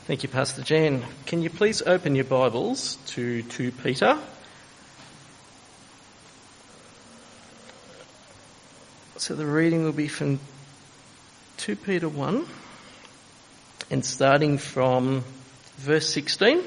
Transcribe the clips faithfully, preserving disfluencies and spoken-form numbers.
Thank you, Pastor Jan. Can you please open your Bibles to Second Peter? So the reading will be from Second Peter one and starting from verse sixteen.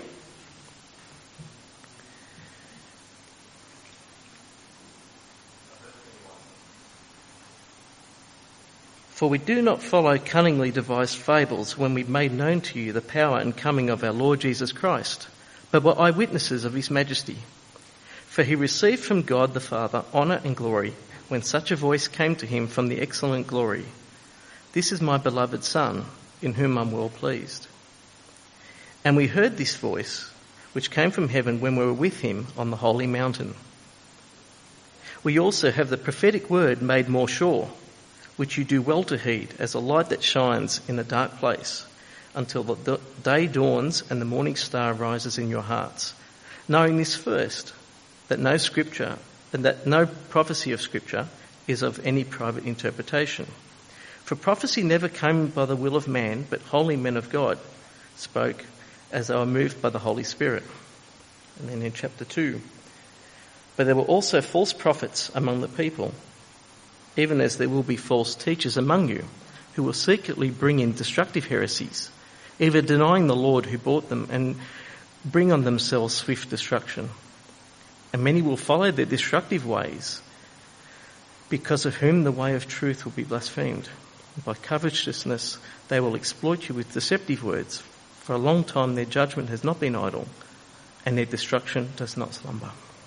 For we do not follow cunningly devised fables when we made known to you the power and coming of our Lord Jesus Christ, but were eyewitnesses of his majesty. For he received from God the Father honour and glory when such a voice came to him from the excellent glory. This is my beloved Son, in whom I'm well pleased. And we heard this voice, which came from heaven when we were with him on the holy mountain. We also have the prophetic word made more sure, which you do well to heed as a light that shines in a dark place until the day dawns and the morning star rises in your hearts. Knowing this first, that no scripture and that no prophecy of scripture is of any private interpretation. For prophecy never came by the will of man, but holy men of God spoke as they were moved by the Holy Spirit. And then in chapter two, but there were also false prophets among the people, even as there will be false teachers among you, who will secretly bring in destructive heresies, even denying the Lord who bought them, and bring on themselves swift destruction. And many will follow their destructive ways, because of whom the way of truth will be blasphemed. By covetousness they will exploit you with deceptive words. For a long time their judgment has not been idle, and their destruction does not slumber.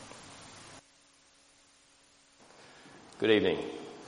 Good evening.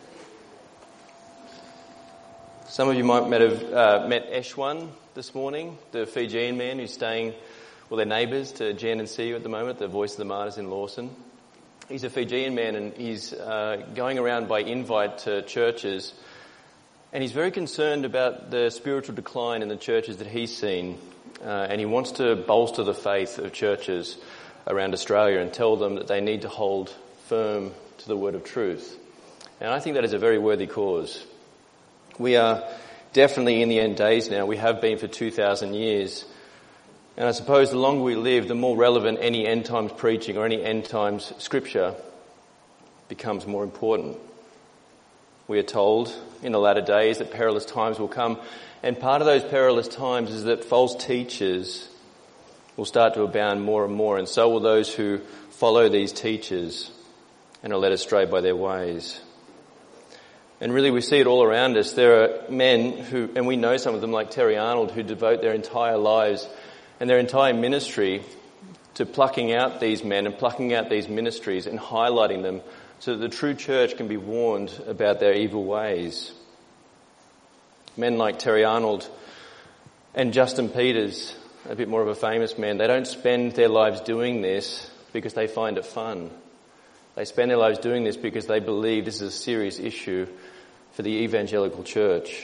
Some of you might have uh, met Eshwan this morning, the Fijian man who's staying, well, they're neighbours to Jan and Siu at the moment, the Voice of the Martyrs in Lawson. He's a Fijian man and he's uh, going around by invite to churches, and he's very concerned about the spiritual decline in the churches that he's seen, uh, and he wants to bolster the faith of churches around Australia and tell them that they need to hold firm to the word of truth. And I think that is a very worthy cause. We are definitely in the end days now. We have been for two thousand years. And I suppose the longer we live, the more relevant any end times preaching or any end times scripture becomes more important. We are told in the latter days that perilous times will come. And part of those perilous times is that false teachers will start to abound more and more. And so will those who follow these teachers and are led astray by their ways. And really we see it all around us. There are men who, and we know some of them like Terry Arnold, who devote their entire lives and their entire ministry to plucking out these men and plucking out these ministries and highlighting them so that the true church can be warned about their evil ways. Men like Terry Arnold and Justin Peters, a bit more of a famous man, they don't spend their lives doing this because they find it fun. They spend their lives doing this because they believe this is a serious issue for the evangelical church.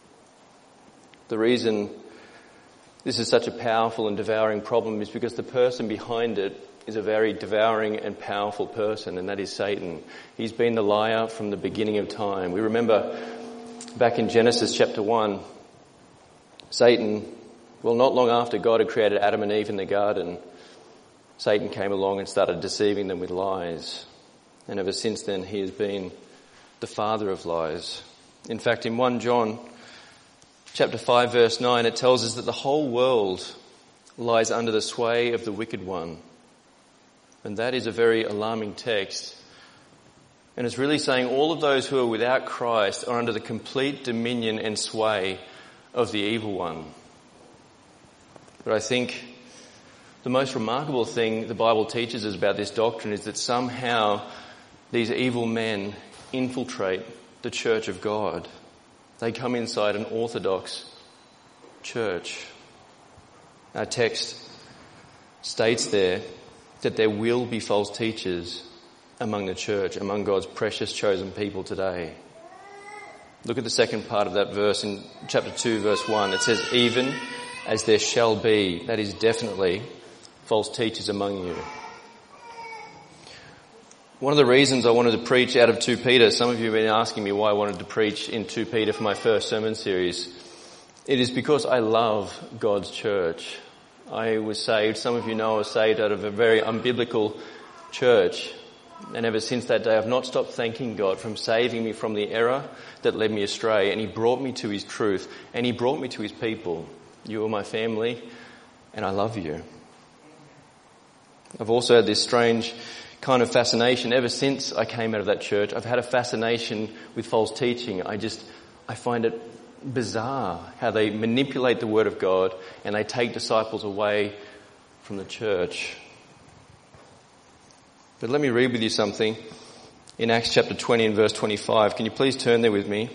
The reason this is such a powerful and devouring problem is because the person behind it is a very devouring and powerful person, and that is Satan. He's been the liar from the beginning of time. We remember back in Genesis chapter one, Satan, well, not long after God had created Adam and Eve in the garden, Satan came along and started deceiving them with lies. And ever since then, he has been the father of lies. In fact, in First John chapter five, verse nine, it tells us that the whole world lies under the sway of the wicked one. And that is a very alarming text. And it's really saying all of those who are without Christ are under the complete dominion and sway of the evil one. But I think the most remarkable thing the Bible teaches us about this doctrine is that somehow these evil men infiltrate the church of God. They come inside an orthodox church. Our text states there that there will be false teachers among the church, among God's precious chosen people today. Look at the second part of that verse in chapter two, verse one. It says, even as there shall be, that is definitely false teachers among you. One of the reasons I wanted to preach out of Second Peter, some of you have been asking me why I wanted to preach in Second Peter for my first sermon series, It is because I love God's church. I was saved, some of you know I was saved out of a very unbiblical church. And ever since that day I've not stopped thanking God for saving me from the error that led me astray. And he brought me to his truth. And he brought me to his people. You are my family and I love you. I've also had this strange kind of fascination ever since I came out of that church. I've had a fascination with false teaching. I just, I find it bizarre how they manipulate the word of God and they take disciples away from the church. But let me read with you something in Acts chapter twenty and verse twenty-five. Can you please turn there with me?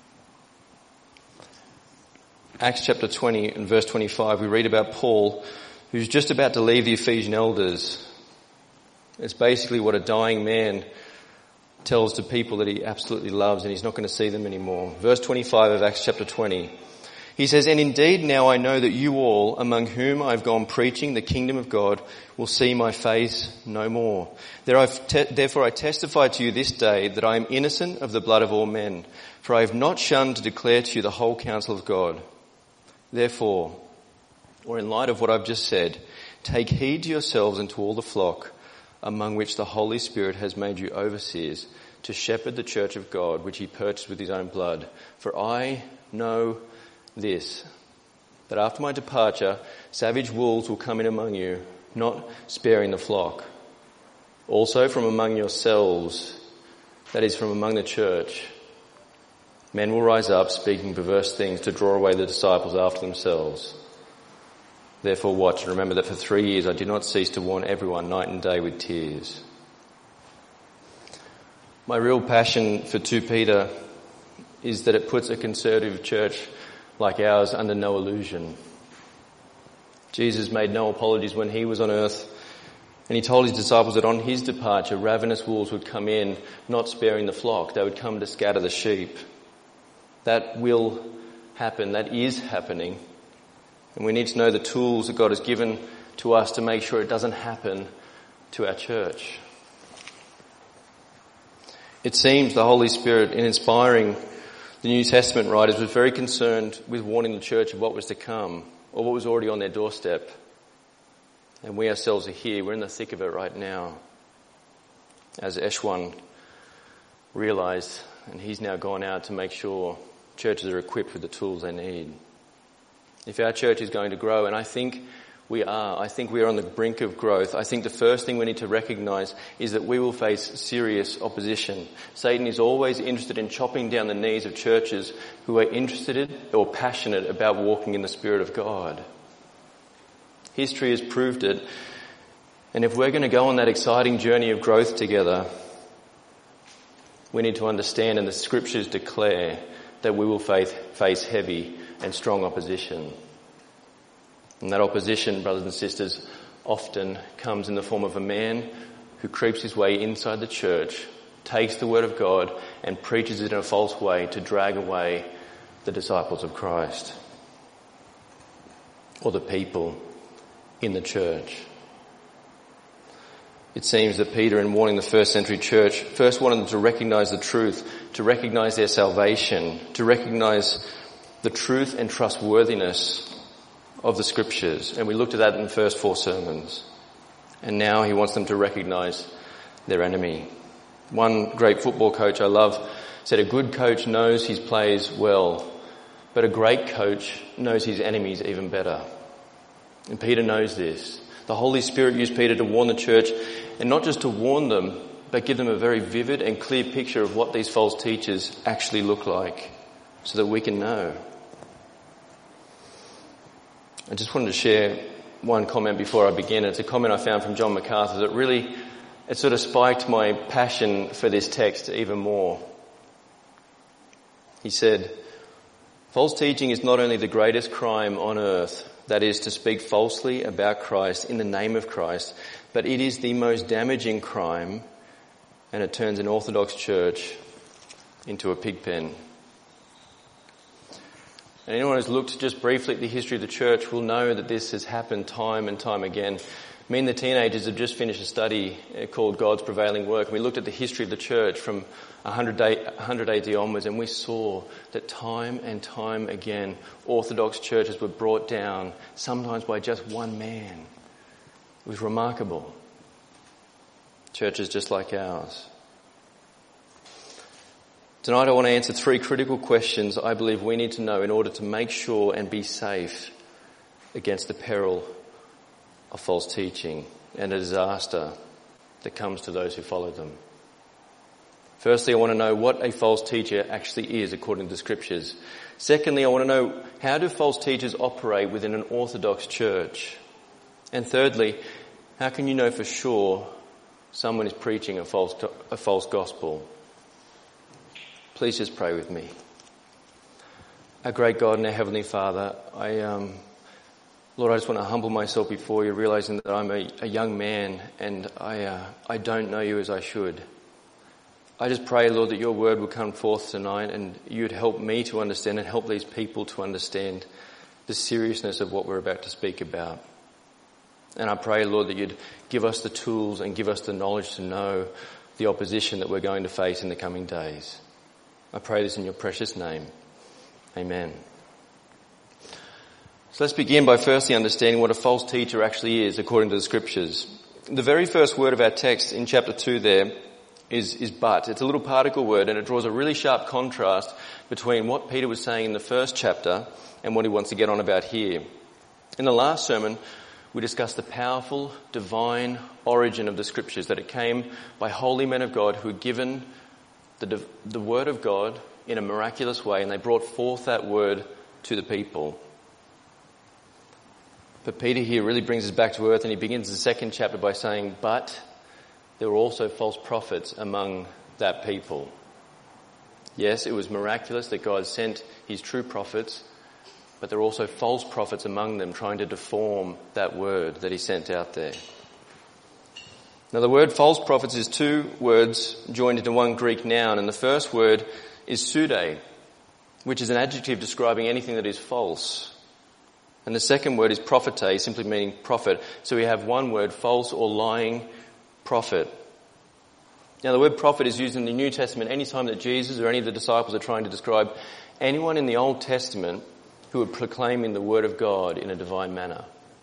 Acts chapter twenty and verse twenty-five, we read about Paul, who's just about to leave the Ephesian elders. It's basically what a dying man tells to people that he absolutely loves and he's not going to see them anymore. Verse twenty-five of Acts chapter twenty. He says, "And indeed now I know that you all, among whom I've gone preaching the kingdom of God, will see my face no more. Therefore I testify to you this day that I am innocent of the blood of all men, for I have not shunned to declare to you the whole counsel of God. Therefore, or in light of what I've just said, take heed to yourselves and to all the flock, among which the Holy Spirit has made you overseers, to shepherd the church of God, which he purchased with his own blood. For I know this, that after my departure, savage wolves will come in among you, not sparing the flock. Also from among yourselves, that is from among the church, men will rise up speaking perverse things to draw away the disciples after themselves. Therefore watch and remember that for three years I did not cease to warn everyone night and day with tears." My real passion for Second Peter is that it puts a conservative church like ours under no illusion. Jesus made no apologies when he was on earth, and he told his disciples that on his departure ravenous wolves would come in, not sparing the flock. They would come to scatter the sheep. That will happen. That is happening. And we need to know the tools that God has given to us to make sure it doesn't happen to our church. It seems the Holy Spirit, in inspiring the New Testament writers, was very concerned with warning the church of what was to come, or what was already on their doorstep. And we ourselves are here. We're in the thick of it right now. As Eshwan realised, and he's now gone out to make sure churches are equipped with the tools they need. If our church is going to grow, and I think we are, I think we are on the brink of growth, I think the first thing we need to recognise is that we will face serious opposition. Satan is always interested in chopping down the knees of churches who are interested or passionate about walking in the Spirit of God. History has proved it, and if we're going to go on that exciting journey of growth together, we need to understand, and the scriptures declare, that we will face, face heavy and strong opposition. And that opposition, brothers and sisters, often comes in the form of a man who creeps his way inside the church, takes the word of God and preaches it in a false way to drag away the disciples of Christ or the people in the church. It seems that Peter, in warning the first century church, first wanted them to recognise the truth, to recognise their salvation, to recognise the truth and trustworthiness of the scriptures. And we looked at that in the first four sermons. And now he wants them to recognise their enemy. One great football coach I love said, "A good coach knows his players well, but a great coach knows his enemies even better." And Peter knows this. The Holy Spirit used Peter to warn the church, and not just to warn them, but give them a very vivid and clear picture of what these false teachers actually look like, so that we can know. I just wanted to share one comment before I begin. It's a comment I found from John MacArthur that really, it sort of spiked my passion for this text even more. He said, "False teaching is not only the greatest crime on earth, that is to speak falsely about Christ in the name of Christ, but it is the most damaging crime, and it turns an Orthodox church into a pig pen." And anyone who's looked just briefly at the history of the church will know that this has happened time and time again. Me and the teenagers have just finished a study called God's Prevailing Work. We looked at the history of the church from one hundred A D onwards, and we saw that time and time again Orthodox churches were brought down, sometimes by just one man. It was remarkable. Churches just like ours. Tonight I want to answer three critical questions I believe we need to know in order to make sure and be safe against the peril of false teaching and a disaster that comes to those who follow them. Firstly, I want to know what a false teacher actually is according to the scriptures. Secondly, I want to know how do false teachers operate within an Orthodox church? And thirdly, how can you know for sure someone is preaching a false, a false gospel? Please just pray with me. Our great God and our Heavenly Father, I, um, Lord, I just want to humble myself before you, realizing that I'm a, a young man and I, uh, I don't know you as I should. I just pray, Lord, that your word would come forth tonight and you'd help me to understand and help these people to understand the seriousness of what we're about to speak about. And I pray, Lord, that you'd give us the tools and give us the knowledge to know the opposition that we're going to face in the coming days. I pray this in your precious name. Amen. So let's begin by firstly understanding what a false teacher actually is according to the scriptures. The very first word of our text in chapter two there is, is but. It's a little particle word and it draws a really sharp contrast between what Peter was saying in the first chapter and what he wants to get on about here. In the last sermon, we discussed the powerful, divine origin of the scriptures, that it came by holy men of God who had given the, the word of God in a miraculous way, and they brought forth that word to the people. But Peter here really brings us back to earth, and he begins the second chapter by saying, but there were also false prophets among that people. Yes, it was miraculous that God sent his true prophets, but there were also false prophets among them trying to deform that word that he sent out there. Now the word false prophets is two words joined into one Greek noun, and the first word is pseude, which is an adjective describing anything that is false. And the second word is prophete, simply meaning prophet. So we have one word, false or lying prophet. Now the word prophet is used in the New Testament any time that Jesus or any of the disciples are trying to describe anyone in the Old Testament who would proclaim in the word of God in a divine manner.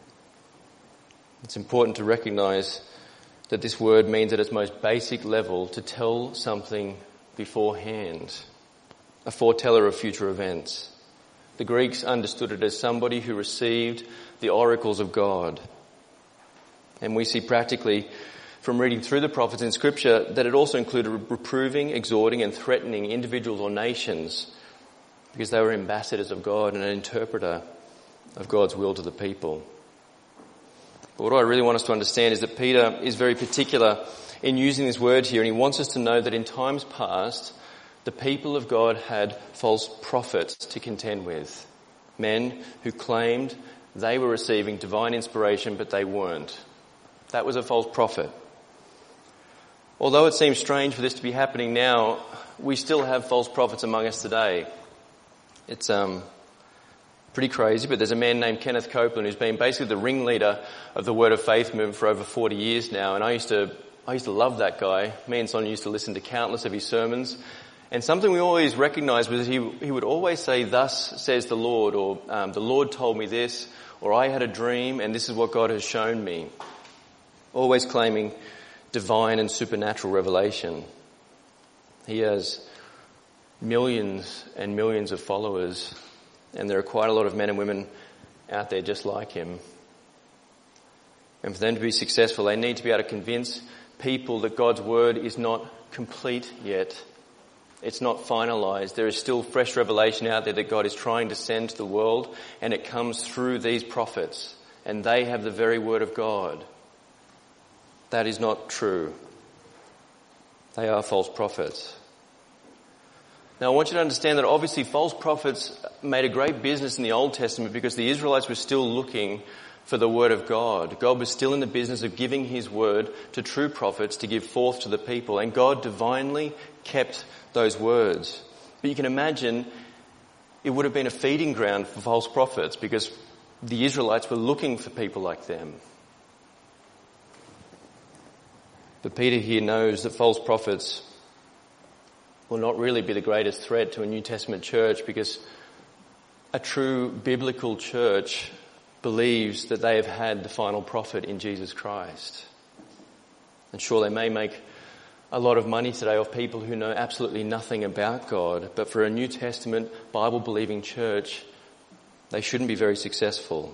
It's important to recognise that this word means at its most basic level to tell something beforehand, a foreteller of future events. The Greeks understood it as somebody who received the oracles of God. And we see practically from reading through the prophets in Scripture that it also included reproving, exhorting and threatening individuals or nations because they were ambassadors of God and an interpreter of God's will to the people. But what I really want us to understand is that Peter is very particular in using this word here, and he wants us to know that in times past, the people of God had false prophets to contend with. Men who claimed they were receiving divine inspiration, but they weren't. That was a false prophet. Although it seems strange for this to be happening now, we still have false prophets among us today. It's um pretty crazy, but there's a man named Kenneth Copeland who's been basically the ringleader of the Word of Faith movement for over forty years now, and I used to I used to love that guy. Me and Sonia used to listen to countless of his sermons, and something we always recognised was he he would always say, "Thus says the Lord," or um, "The Lord told me this," or "I had a dream and this is what God has shown me." Always claiming divine and supernatural revelation. He has millions and millions of followers, and there are quite a lot of men and women out there just like him. And for them to be successful, they need to be able to convince people that God's word is not complete yet. It's not finalised. There is still fresh revelation out there that God is trying to send to the world, and it comes through these prophets, and they have the very word of God. That is not true. They are false prophets. Now I want you to understand that obviously false prophets made a great business in the Old Testament because the Israelites were still looking for the word of God. God was still in the business of giving his word to true prophets to give forth to the people, and God divinely kept those words. But you can imagine it would have been a feeding ground for false prophets because the Israelites were looking for people like them. But Peter here knows that false prophets will not really be the greatest threat to a New Testament church because a true biblical church believes that they have had the final prophet in Jesus Christ. And sure, they may make a lot of money today off people who know absolutely nothing about God, but for a New Testament Bible-believing church, they shouldn't be very successful.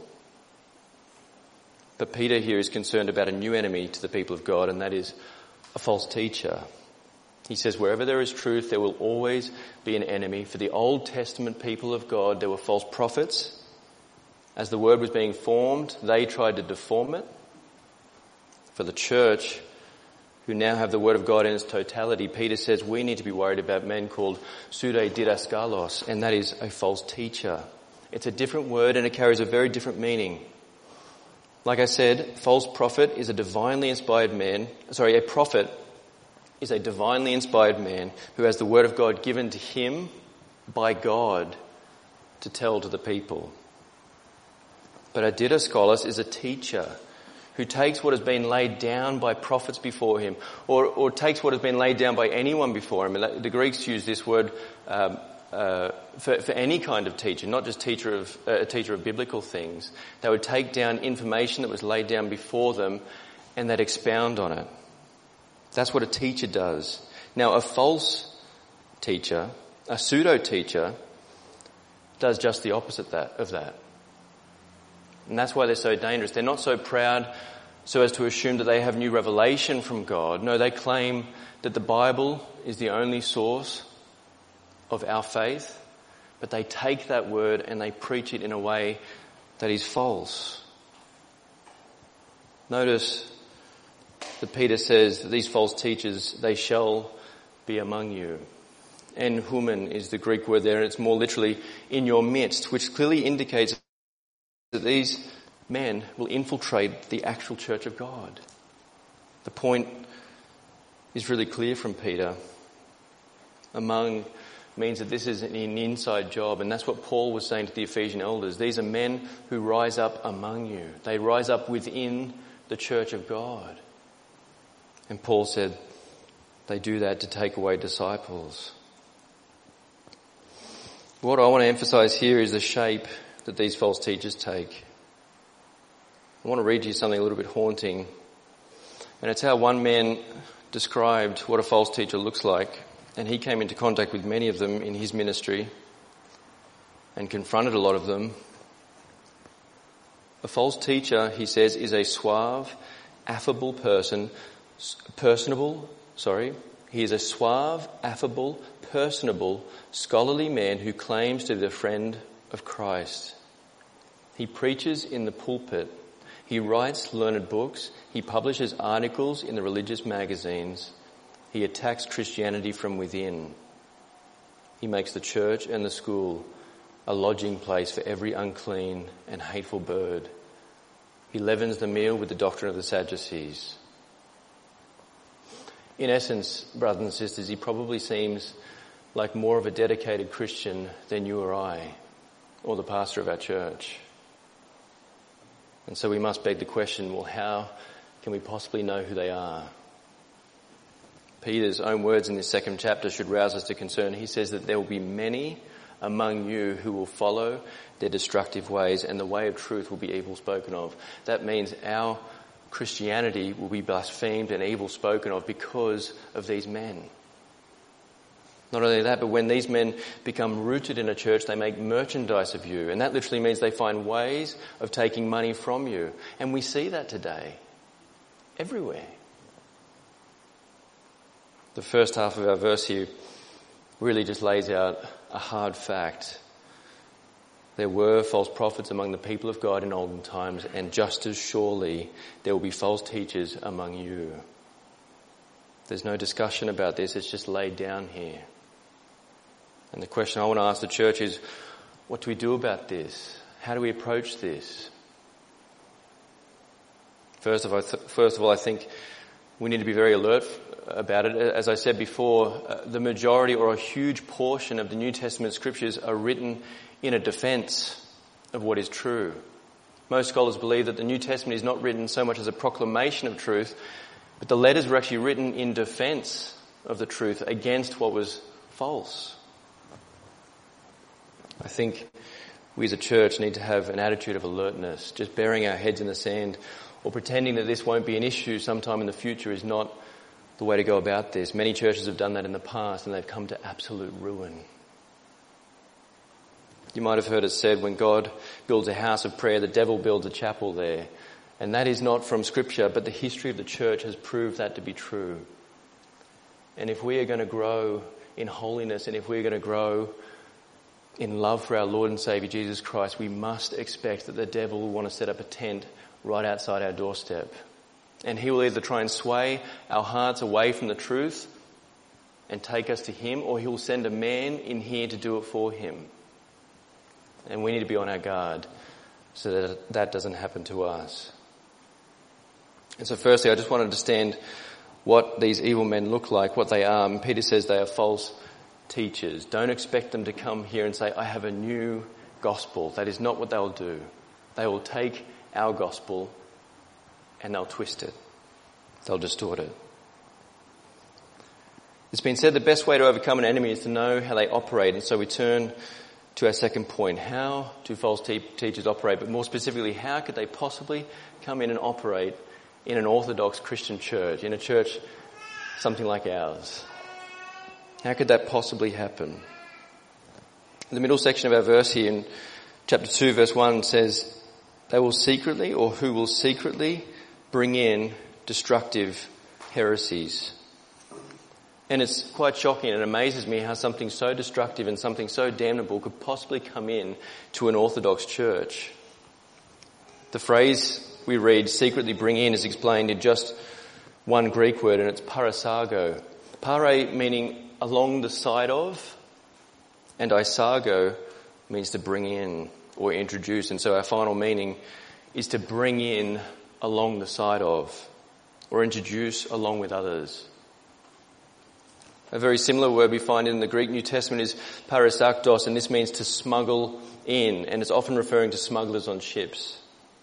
But Peter here is concerned about a new enemy to the people of God, and that is a false teacher. He says, wherever there is truth, there will always be an enemy. For the Old Testament people of God, there were false prophets. As the word was being formed, they tried to deform it. For the church, who now have the word of God in its totality, Peter says we need to be worried about men called pseudo-didaskalos, and that is a false teacher. It's a different word and it carries a very different meaning. Like I said, false prophet is a divinely inspired man, sorry, a prophet is a divinely inspired man who has the word of God given to him by God to tell to the people. But a didaskalos is a teacher who takes what has been laid down by prophets before him, or, or takes what has been laid down by anyone before him. The Greeks use this word um, uh, for, for any kind of teacher, not just teacher of uh, a teacher of biblical things. They would take down information that was laid down before them, and they'd expound on it. That's what a teacher does. Now, a false teacher, a pseudo-teacher, does just the opposite that, of that. And that's why they're so dangerous. They're not so proud so as to assume that they have new revelation from God. No, they claim that the Bible is the only source of our faith, but they take that word and they preach it in a way that is false. Notice that Peter says that these false teachers, they shall be among you. And human is the Greek word there, and it's more literally in your midst, which clearly indicates that these men will infiltrate the actual church of God. The point is really clear from Peter. Among means that this is an inside job, and that's what Paul was saying to the Ephesian elders. These are men who rise up among you. They rise up within the church of God. And Paul said they do that to take away disciples. What I want to emphasize here is the shape that these false teachers take. I want to read you something a little bit haunting. And it's how one man described what a false teacher looks like. And he came into contact with many of them in his ministry and confronted a lot of them. A false teacher, he says, is a suave, affable person, personable, sorry, he is a suave, affable, personable, scholarly man who claims to be the friend of Christ. He preaches in the pulpit. He writes learned books. He publishes articles in the religious magazines. He attacks Christianity from within. He makes the church and the school a lodging place for every unclean and hateful bird. He leavens the meal with the doctrine of the Sadducees. In essence, brothers and sisters, he probably seems like more of a dedicated Christian than you or I, or the pastor of our church. And so we must beg the question, well, how can we possibly know who they are? Peter's own words in this second chapter should rouse us to concern. He says that there will be many among you who will follow their destructive ways, and the way of truth will be evil spoken of. That means our Christianity will be blasphemed and evil spoken of because of these men. Not only that, but when these men become rooted in a church, they make merchandise of you. And that literally means they find ways of taking money from you. And we see that today, everywhere. The first half of our verse here really just lays out a hard fact. There were false prophets among the people of God in olden times, and just as surely there will be false teachers among you. There's no discussion about this, it's just laid down here. And the question I want to ask the church is, what do we do about this? How do we approach this? First of all, first of all, I think we need to be very alert about it. As I said before, uh, the majority or a huge portion of the New Testament scriptures are written in a defense of what is true. Most scholars believe that the New Testament is not written so much as a proclamation of truth, but the letters were actually written in defense of the truth against what was false. I think we as a church need to have an attitude of alertness. Just burying our heads in the sand or pretending that this won't be an issue sometime in the future is not the way to go about this. Many churches have done that in the past and they've come to absolute ruin. You might have heard it said, when God builds a house of prayer, the devil builds a chapel there. And that is not from Scripture, but the history of the church has proved that to be true. And if we are going to grow in holiness and if we're going to grow in love for our Lord and Saviour Jesus Christ, we must expect that the devil will want to set up a tent right outside our doorstep. And he will either try and sway our hearts away from the truth and take us to him, or he will send a man in here to do it for him. And we need to be on our guard so that that doesn't happen to us. And so firstly, I just want to understand what these evil men look like, what they are. And Peter says they are false teachers. Don't expect them to come here and say, I have a new gospel. That is not what they'll do. They will take our gospel and they'll twist it. They'll distort it. It's been said the best way to overcome an enemy is to know how they operate. And so we turn to our second point. How do false te- teachers operate? But more specifically, how could they possibly come in and operate in an Orthodox Christian church, in a church something like ours? How could that possibly happen? The middle section of our verse here in chapter two, verse one says, they will secretly, or who will secretly, bring in destructive heresies. And it's quite shocking and it amazes me how something so destructive and something so damnable could possibly come in to an Orthodox church. The phrase we read, secretly bring in, is explained in just one Greek word, and it's parasago. Pare meaning along the side of, and isago means to bring in or introduce. And so our final meaning is to bring in along the side of, or introduce along with others. A very similar word we find in the Greek New Testament is parasaktos, and this means to smuggle in, and it's often referring to smugglers on ships.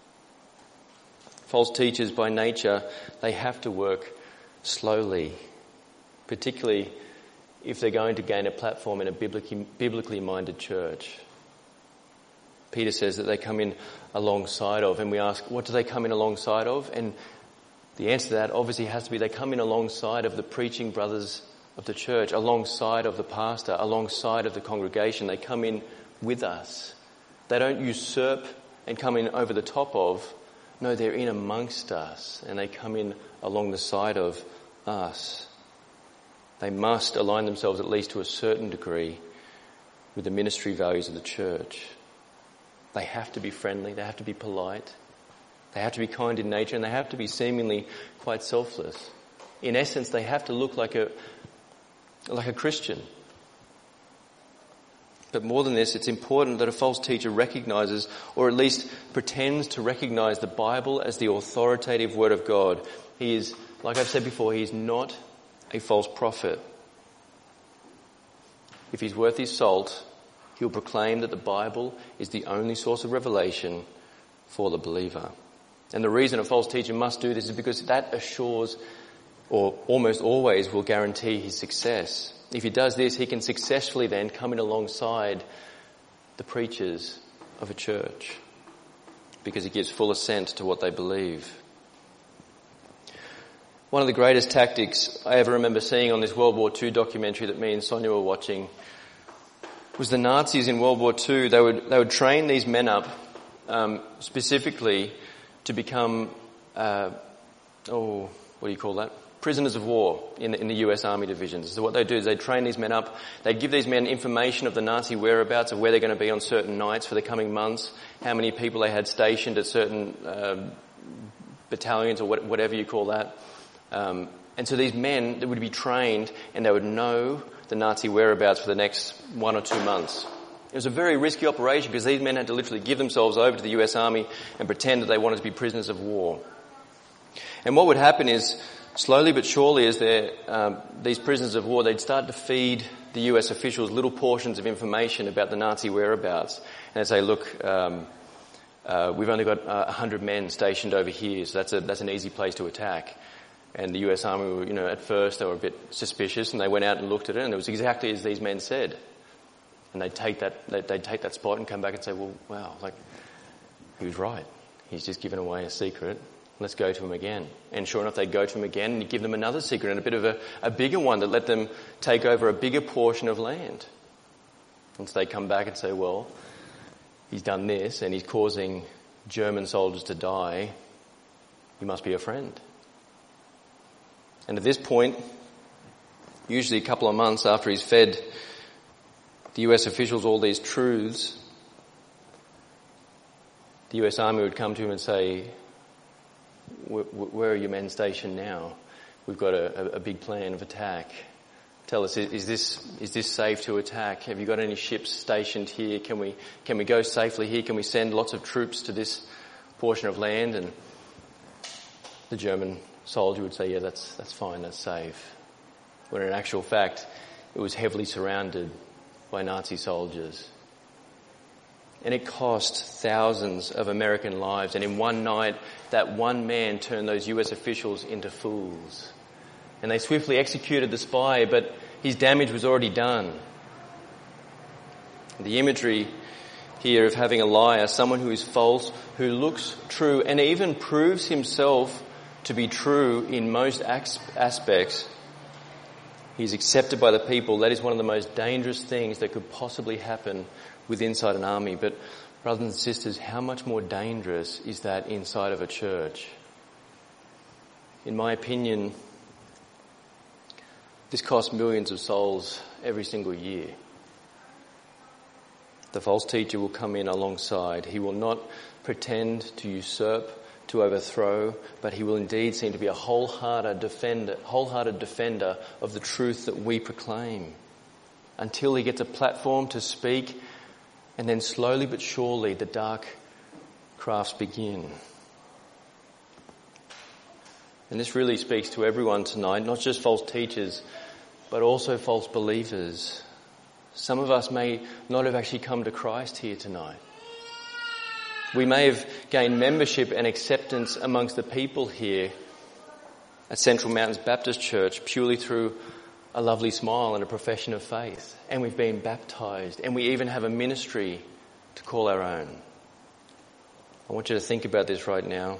False teachers by nature, they have to work slowly, particularly if they're going to gain a platform in a biblically, biblically minded church. Peter says that they come in alongside of, and we ask, what do they come in alongside of? And the answer to that obviously has to be they come in alongside of the preaching brothers of the church, alongside of the pastor, alongside of the congregation. They come in with us. They don't usurp and come in over the top of. No, they're in amongst us, and they come in along the side of us. They must align themselves, at least to a certain degree, with the ministry values of the church. They have to be friendly, they have to be polite, they have to be kind in nature, and they have to be seemingly quite selfless. In essence, they have to look like a like a Christian. But more than this, it's important that a false teacher recognises, or at least pretends to recognise, the Bible as the authoritative word of God. He is, like I've said before, he is not a false prophet. If he's worth his salt, he'll proclaim that the Bible is the only source of revelation for the believer. And the reason a false teacher must do this is because that assures, or almost always will guarantee, his success. If he does this, he can successfully then come in alongside the preachers of a church because he gives full assent to what they believe. One of the greatest tactics I ever remember seeing on this World War Two documentary that me and Sonia were watching was the Nazis in World War Two. They would, they would train these men up um, specifically to become, uh, oh, what do you call that? Prisoners of war in the, in the U S Army divisions. So what they do is they train these men up. They give these men information of the Nazi whereabouts, of where they're going to be on certain nights for the coming months, how many people they had stationed at certain uh, battalions or what, whatever you call that. Um, and so these men, they would be trained and they would know the Nazi whereabouts for the next one or two months. It was a very risky operation because these men had to literally give themselves over to the U S Army and pretend that they wanted to be prisoners of war. And what would happen is, Slowly but surely, as they're, um, these prisoners of war, they'd start to feed the U S officials little portions of information about the Nazi whereabouts. And they'd say, look, um, uh, we've only got uh, one hundred men stationed over here, so that's a, that's an easy place to attack. And the U S Army were, you know, at first they were a bit suspicious, and they went out and looked at it, and it was exactly as these men said. And they'd take that, they'd, they'd take that spot and come back and say, well, wow, like, he was right. He's just given away a secret. Let's go to him again. And sure enough, they'd go to him again and give them another secret, and a bit of a, a bigger one that let them take over a bigger portion of land. And so they'd come back and say, well, he's done this and he's causing German soldiers to die. He must be a friend. And at this point, usually a couple of months after he's fed the U S officials all these truths, the U S Army would come to him and say, where are your men stationed now? We've got a, a big plan of attack. Tell us, is this is this safe to attack? Have you got any ships stationed here? Can we can we go safely here? Can we send lots of troops to this portion of land? And the German soldier would say, yeah, that's that's fine, that's safe. When in actual fact, it was heavily surrounded by Nazi soldiers. And it cost thousands of American lives. And in one night, that one man turned those U S officials into fools. And they swiftly executed the spy, but his damage was already done. The imagery here of having a liar, someone who is false, who looks true, and even proves himself to be true in most aspects, he's accepted by the people. That is one of the most dangerous things that could possibly happen with inside an army. But brothers and sisters, how much more dangerous is that inside of a church? In my opinion, this costs millions of souls every single year. The false teacher will come in alongside. He will not pretend to usurp, to overthrow, but he will indeed seem to be a wholehearted defender, wholehearted defender of the truth that we proclaim, until he gets a platform to speak. And then slowly but surely the dark crafts begin. And this really speaks to everyone tonight, not just false teachers, but also false believers. Some of us may not have actually come to Christ here tonight. We may have gained membership and acceptance amongst the people here at Central Mountains Baptist Church purely through a lovely smile and a profession of faith. And we've been baptised, and we even have a ministry to call our own. I want you to think about this right now.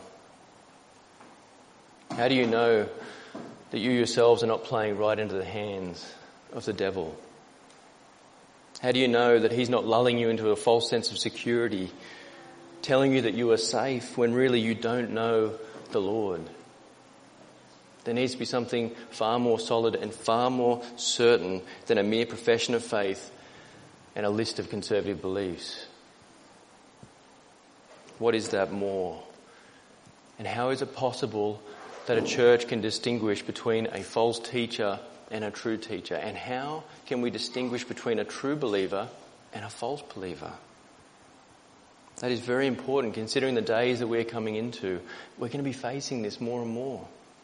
How do you know that you yourselves are not playing right into the hands of the devil? How do you know that he's not lulling you into a false sense of security, telling you that you are safe when really you don't know the Lord? There needs to be something far more solid and far more certain than a mere profession of faith and a list of conservative beliefs. What is that more? And how is it possible that a church can distinguish between a false teacher and a true teacher? And how can we distinguish between a true believer and a false believer? That is very important, considering the days that we're coming into. We're going to be facing this more and more.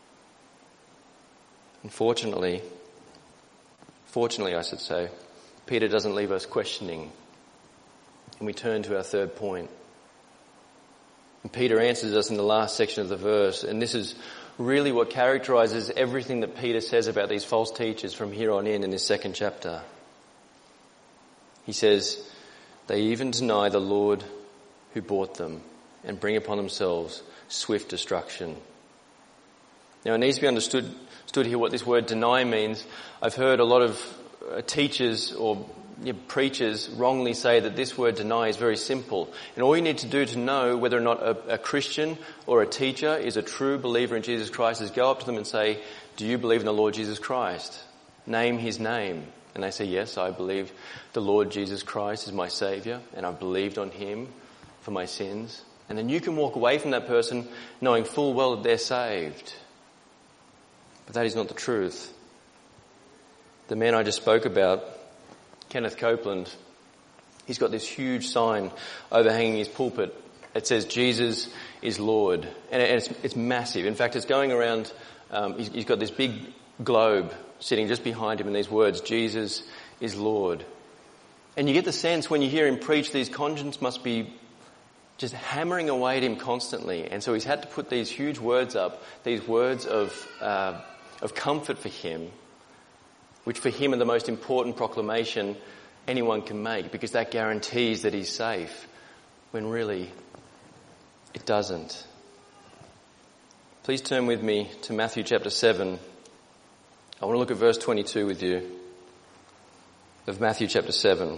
Unfortunately, fortunately I should say, Peter doesn't leave us questioning. And we turn to our third point. And Peter answers us in the last section of the verse, and this is really what characterises everything that Peter says about these false teachers from here on in in this second chapter. He says, they even deny the Lord who bought them and bring upon themselves swift destruction. Now it needs to be understood stood here what this word deny means. I've heard a lot of uh, teachers or you know, preachers wrongly say that this word deny is very simple. And all you need to do to know whether or not a, a Christian or a teacher is a true believer in Jesus Christ is go up to them and say, do you believe in the Lord Jesus Christ? Name his name. And they say, yes, I believe the Lord Jesus Christ is my Saviour and I've believed on him for my sins. And then you can walk away from that person knowing full well that they're saved. But that is not the truth. The man I just spoke about, Kenneth Copeland, he's got this huge sign overhanging his pulpit. It says, Jesus is Lord. And it's, it's massive. In fact, it's going around um, he's, he's got this big globe sitting just behind him and these words, Jesus is Lord. And you get the sense when you hear him preach, these conscience must be just hammering away at him constantly. And so he's had to put these huge words up, these words of, uh, of comfort for him, which for him are the most important proclamation anyone can make, because that guarantees that he's safe, when really it doesn't. Please turn with me to Matthew chapter seven. I want to look at verse twenty-two with you of Matthew chapter seven.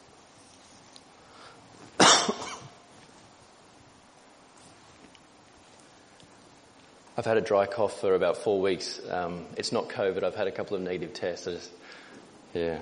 I've had a dry cough for about four weeks. Um, it's not COVID. I've had a couple of negative tests. I just, yeah.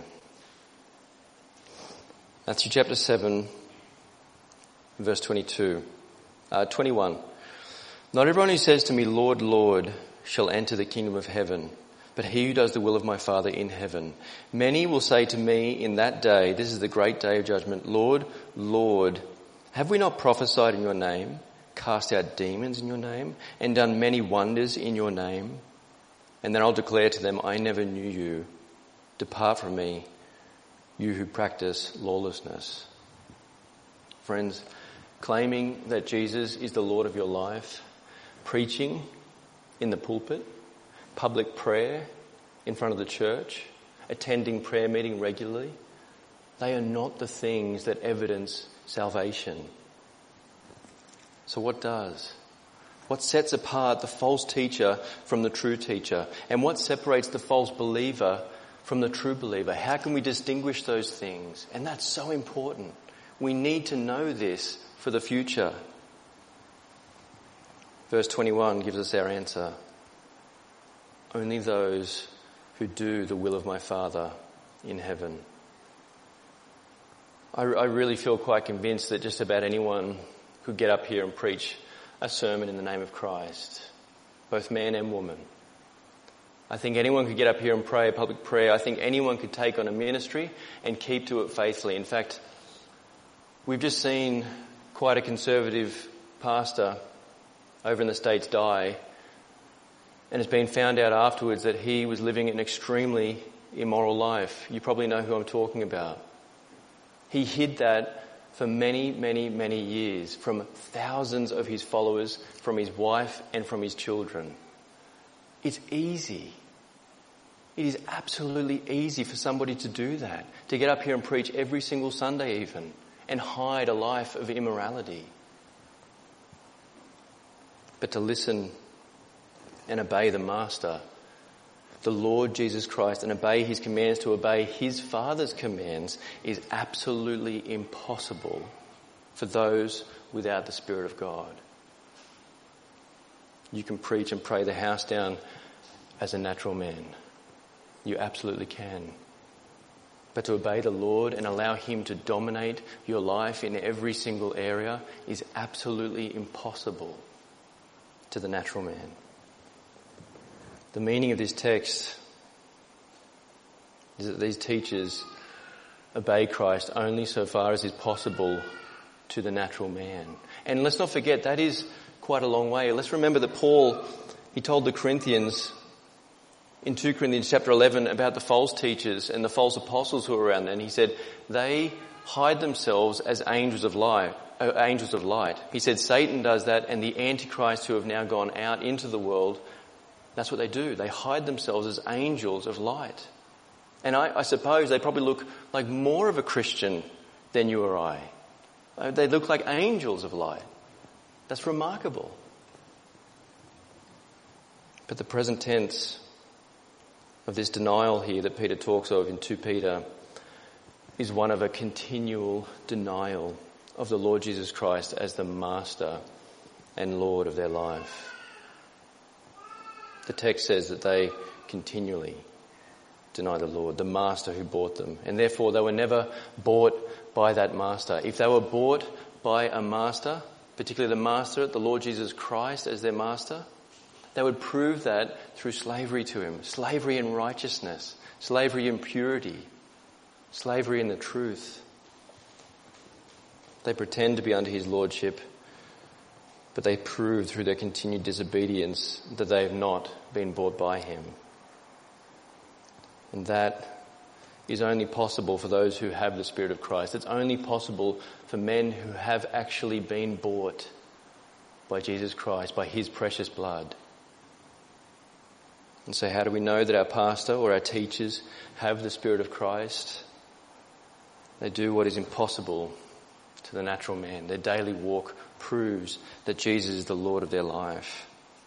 Matthew chapter seven, verse twenty-two, uh, twenty-one. Not everyone who says to me, Lord, Lord, shall enter the kingdom of heaven, but he who does the will of my Father in heaven. Many will say to me in that day, this is the great day of judgment, Lord, Lord, have we not prophesied in your name, cast out demons in your name, and done many wonders in your name? And then I'll declare to them, I never knew you. Depart from me, you who practice lawlessness. Friends, claiming that Jesus is the Lord of your life, preaching in the pulpit, public prayer in front of the church, attending prayer meeting regularly, they are not the things that evidence salvation. So what does? What sets apart the false teacher from the true teacher? And what separates the false believer from the true believer? How can we distinguish those things? And that's so important. We need to know this for the future. Verse twenty-one gives us our answer. Only those who do the will of my Father in heaven. I, I really feel quite convinced that just about anyone could get up here and preach a sermon in the name of Christ, both man and woman. I think anyone could get up here and pray a public prayer. I think anyone could take on a ministry and keep to it faithfully. In fact, we've just seen quite a conservative pastor over in the States die, and it's been found out afterwards that he was living an extremely immoral life. You probably know who I'm talking about. He hid that for many, many, many years from thousands of his followers, from his wife and from his children. It's easy. It is absolutely easy for somebody to do that, to get up here and preach every single Sunday even, and hide a life of immorality. But to listen and obey the Master, the Lord Jesus Christ, and obey his commands, to obey his Father's commands, is absolutely impossible for those without the Spirit of God. You can preach and pray the house down as a natural man. You absolutely can. But to obey the Lord and allow him to dominate your life in every single area is absolutely impossible to the natural man. The meaning of this text is that these teachers obey Christ only so far as is possible to the natural man. And let's not forget, that is quite a long way. Let's remember that Paul, he told the Corinthians in Second Corinthians chapter eleven about the false teachers and the false apostles who were around then. He said, they hide themselves as angels of light. Uh, angels of light. He said Satan does that, and the Antichrists who have now gone out into the world, that's what they do. They hide themselves as angels of light. And I, I suppose they probably look like more of a Christian than you or I. Uh, they look like angels of light. That's remarkable. But the present tense of this denial here that Peter talks of in Second Peter is one of a continual denial of the Lord Jesus Christ as the Master and Lord of their life. The text says that they continually deny the Lord, the Master who bought them, and therefore they were never bought by that Master. If they were bought by a Master, particularly the Master, the Lord Jesus Christ as their Master, they would prove that through slavery to him, slavery in righteousness, slavery in purity, slavery in the truth. They pretend to be under his lordship, but they prove through their continued disobedience that they have not been bought by him. And that is only possible for those who have the Spirit of Christ. It's only possible for men who have actually been bought by Jesus Christ, by his precious blood. And so how do we know that our pastor or our teachers have the Spirit of Christ? They do what is impossible to the natural man. Their daily walk proves that Jesus is the Lord of their life.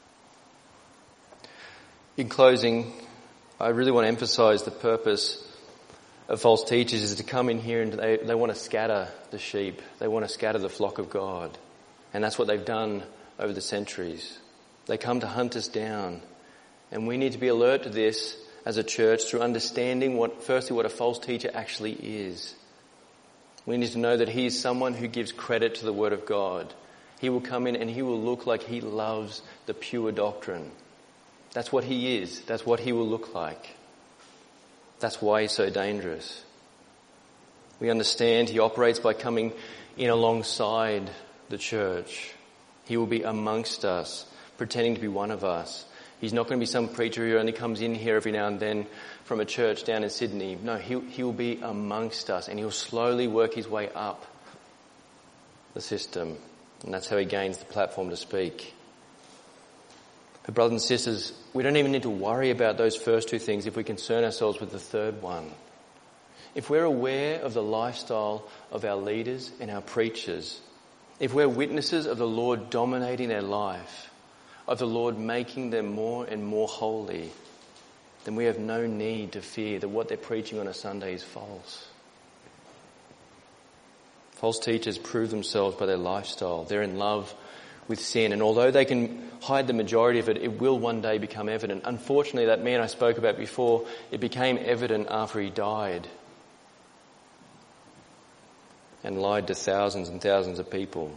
In closing, I really want to emphasize the purpose of false teachers is to come in here and they, they want to scatter the sheep. They want to scatter the flock of God. And that's what they've done over the centuries. They come to hunt us down. And we need to be alert to this as a church through understanding what, firstly, what a false teacher actually is. We need to know that he is someone who gives credit to the Word of God. He will come in and he will look like he loves the pure doctrine. That's what he is. That's what he will look like. That's why he's so dangerous. We understand he operates by coming in alongside the church. He will be amongst us, pretending to be one of us. He's not going to be some preacher who only comes in here every now and then from a church down in Sydney. No, he'll, he'll be amongst us and he'll slowly work his way up the system. And that's how he gains the platform to speak. But brothers and sisters, we don't even need to worry about those first two things if we concern ourselves with the third one. If we're aware of the lifestyle of our leaders and our preachers, if we're witnesses of the Lord dominating their life, of the Lord making them more and more holy, then we have no need to fear that what they're preaching on a Sunday is false. False teachers prove themselves by their lifestyle. They're in love with sin, and although they can hide the majority of it, it will one day become evident. Unfortunately, that man I spoke about before, it became evident after he died and lied to thousands and thousands of people.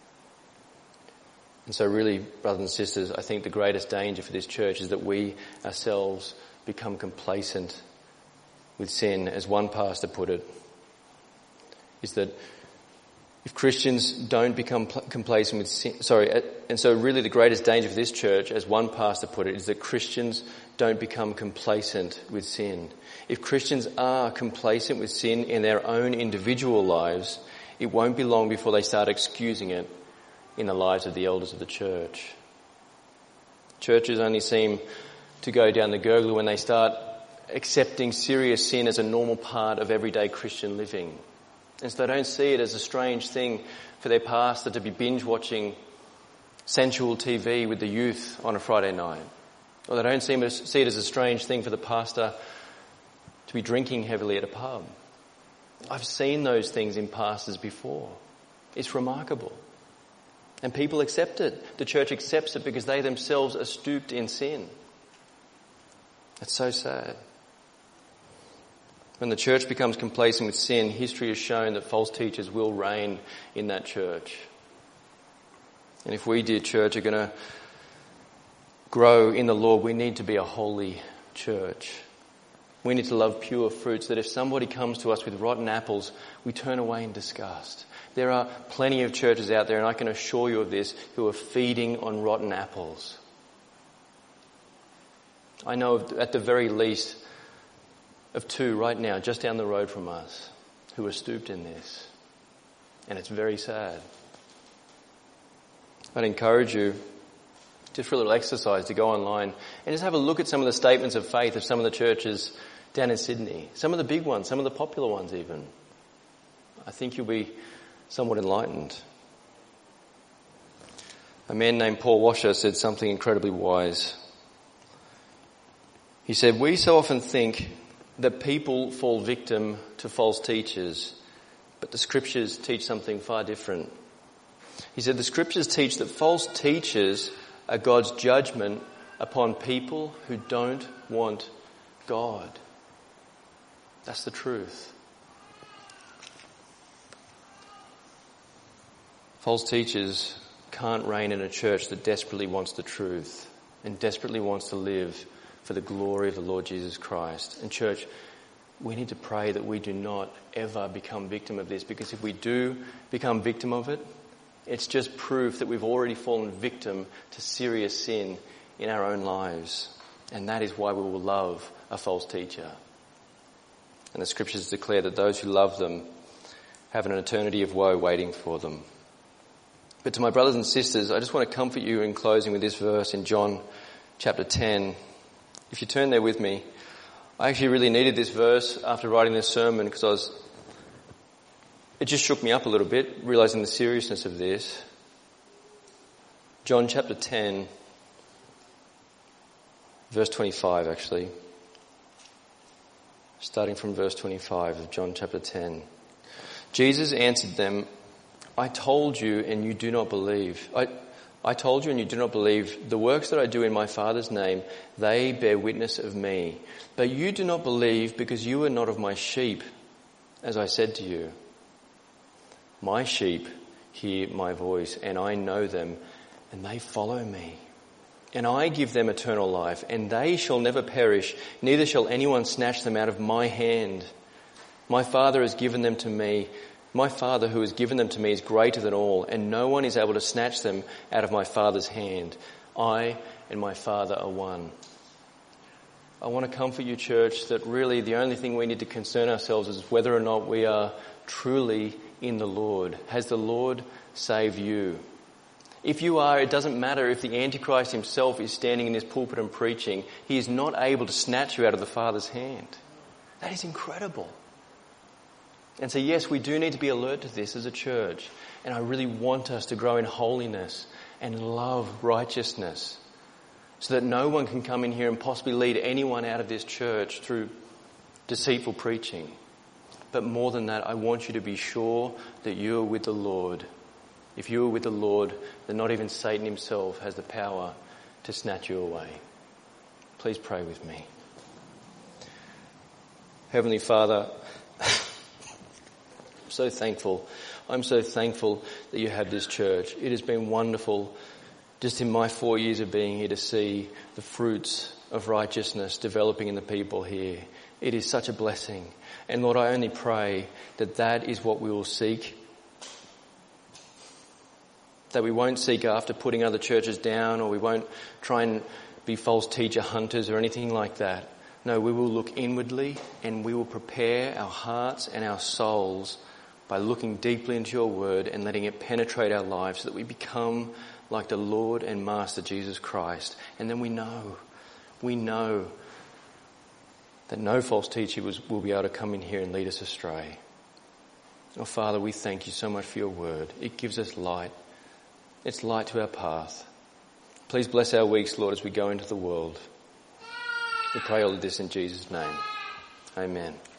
And so really, brothers and sisters, I think the greatest danger for this church is that we ourselves become complacent with sin. As one pastor put it, is that if Christians don't become complacent with sin, sorry, and so really the greatest danger for this church, as one pastor put it, is that Christians don't become complacent with sin. If Christians are complacent with sin in their own individual lives, it won't be long before they start excusing it in the lives of the elders of the church. Churches only seem to go down the gurgler when they start accepting serious sin as a normal part of everyday Christian living. And so they don't see it as a strange thing for their pastor to be binge watching sensual T V with the youth on a Friday night. Or they don't see it as a strange thing for the pastor to be drinking heavily at a pub. I've seen those things in pastors before. It's remarkable. And people accept it. The church accepts it because they themselves are stooped in sin. It's so sad. When the church becomes complacent with sin, history has shown that false teachers will reign in that church. And if we, dear church, are going to grow in the Lord, we need to be a holy church. We need to love pure fruits, that if somebody comes to us with rotten apples, we turn away in disgust. There are plenty of churches out there, and I can assure you of this, who are feeding on rotten apples. I know of, at the very least of two right now, just down the road from us, who are stooped in this. And it's very sad. I'd encourage you, just for a little exercise, to go online and just have a look at some of the statements of faith of some of the churches down in Sydney. Some of the big ones, some of the popular ones even. I think you'll be somewhat enlightened. A man named Paul Washer said something incredibly wise. He said, "We so often think that people fall victim to false teachers, but the scriptures teach something far different." He said, "The scriptures teach that false teachers are God's judgment upon people who don't want God." That's the truth. False teachers can't reign in a church that desperately wants the truth and desperately wants to live for the glory of the Lord Jesus Christ. And church, we need to pray that we do not ever become victim of this, because if we do become victim of it, It's just proof that we've already fallen victim to serious sin in our own lives. And that is why we will love a false teacher. And the scriptures declare that those who love them have an eternity of woe waiting for them. But to my brothers and sisters, I just want to comfort you in closing with this verse in John chapter ten. If you turn there with me, I actually really needed this verse after writing this sermon because I was, it just shook me up a little bit, realising the seriousness of this. John chapter ten, verse twenty-five actually. Starting from verse twenty-five of John chapter ten. Jesus answered them, I told you and you do not believe. I, I told you and you do not believe. The works that I do in my Father's name, they bear witness of me. But you do not believe because you are not of my sheep, as I said to you. My sheep hear my voice and I know them and they follow me. And I give them eternal life and they shall never perish, neither shall anyone snatch them out of my hand. My Father has given them to me. My Father who has given them to me is greater than all, and no one is able to snatch them out of my Father's hand. I and my Father are one. I want to comfort you, church, that really the only thing we need to concern ourselves is whether or not we are truly in the Lord. Has the Lord saved you? If you are, it doesn't matter if the Antichrist himself is standing in this pulpit and preaching. He is not able to snatch you out of the Father's hand. That is incredible. And so yes, we do need to be alert to this as a church. And I really want us to grow in holiness and love righteousness so that no one can come in here and possibly lead anyone out of this church through deceitful preaching. But more than that, I want you to be sure that you are with the Lord. If you are with the Lord, then not even Satan himself has the power to snatch you away. Please pray with me. Heavenly Father, so thankful. I'm so thankful that you have this church. It has been wonderful just in my four years of being here to see the fruits of righteousness developing in the people here. It is such a blessing. And Lord, I only pray that that is what we will seek. That we won't seek after putting other churches down, or we won't try and be false teacher hunters or anything like that. No, we will look inwardly and we will prepare our hearts and our souls by looking deeply into your word and letting it penetrate our lives so that we become like the Lord and Master Jesus Christ. And then we know, we know that no false teacher was, will be able to come in here and lead us astray. Oh Father, we thank you so much for your word. It gives us light. It's light to our path. Please bless our weeks, Lord, as we go into the world. We pray all of this in Jesus' name. Amen.